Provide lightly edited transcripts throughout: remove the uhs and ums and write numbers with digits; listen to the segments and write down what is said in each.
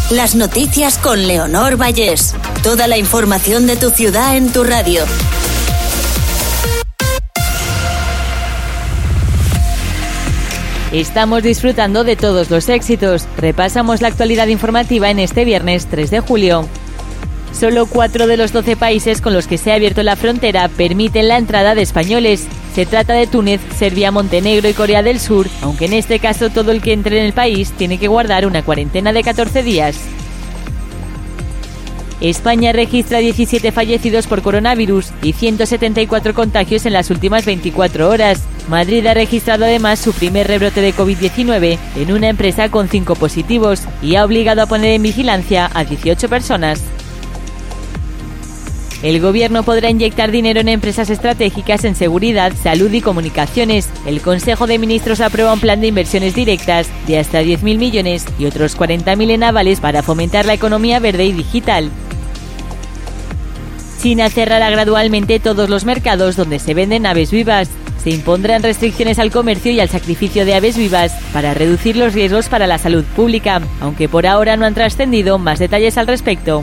Las noticias con Leonor Vallés. Toda la información de tu ciudad en tu radio. Estamos disfrutando de todos los éxitos. Repasamos la actualidad informativa en este viernes 3 de julio. Solo 4 de los 12 países con los que se ha abierto la frontera permiten la entrada de españoles. Se trata de Túnez, Serbia, Montenegro y Corea del Sur, aunque en este caso todo el que entre en el país tiene que guardar una cuarentena de 14 días. España registra 17 fallecidos por coronavirus y 174 contagios en las últimas 24 horas. Madrid ha registrado además su primer rebrote de COVID-19 en una empresa con 5 positivos y ha obligado a poner en vigilancia a 18 personas. El gobierno podrá inyectar dinero en empresas estratégicas en seguridad, salud y comunicaciones. El Consejo de Ministros aprueba un plan de inversiones directas de hasta 10.000 millones y otros 40.000 en avales para fomentar la economía verde y digital. China cerrará gradualmente todos los mercados donde se venden aves vivas. Se impondrán restricciones al comercio y al sacrificio de aves vivas para reducir los riesgos para la salud pública, aunque por ahora no han trascendido más detalles al respecto.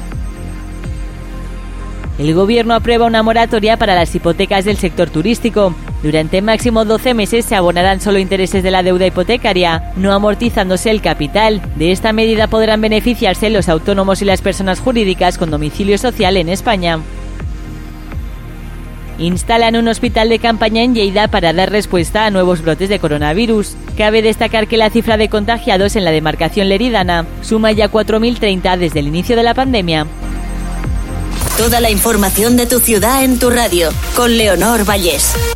El gobierno aprueba una moratoria para las hipotecas del sector turístico. Durante máximo 12 meses se abonarán solo intereses de la deuda hipotecaria, no amortizándose el capital. De esta medida podrán beneficiarse los autónomos y las personas jurídicas con domicilio social en España. Instalan un hospital de campaña en Lleida para dar respuesta a nuevos brotes de coronavirus. Cabe destacar que la cifra de contagiados en la demarcación leridana suma ya 4.030 desde el inicio de la pandemia. Toda la información de tu ciudad en tu radio, con Leonor Vallés.